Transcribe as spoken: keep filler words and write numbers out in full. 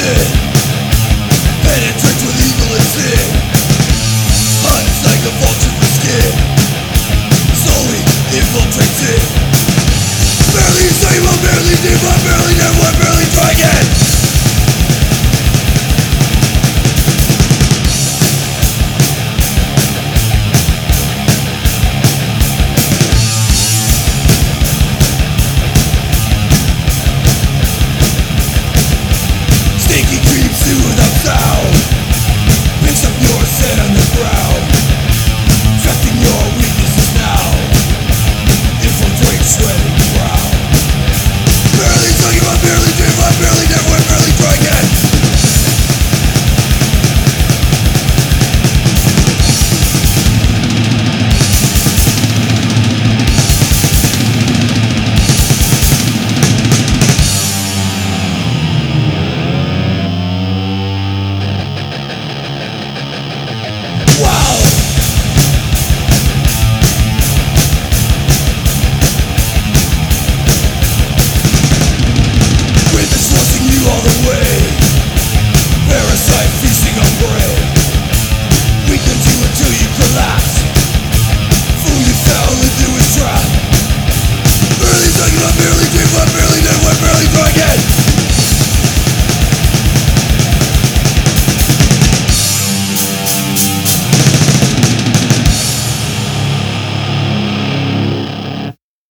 sin. Penetrates with evil and sin. Hunts like a vulture for skin. Slowly infiltrates it. Barely save, barely deep, barely never, barely try again.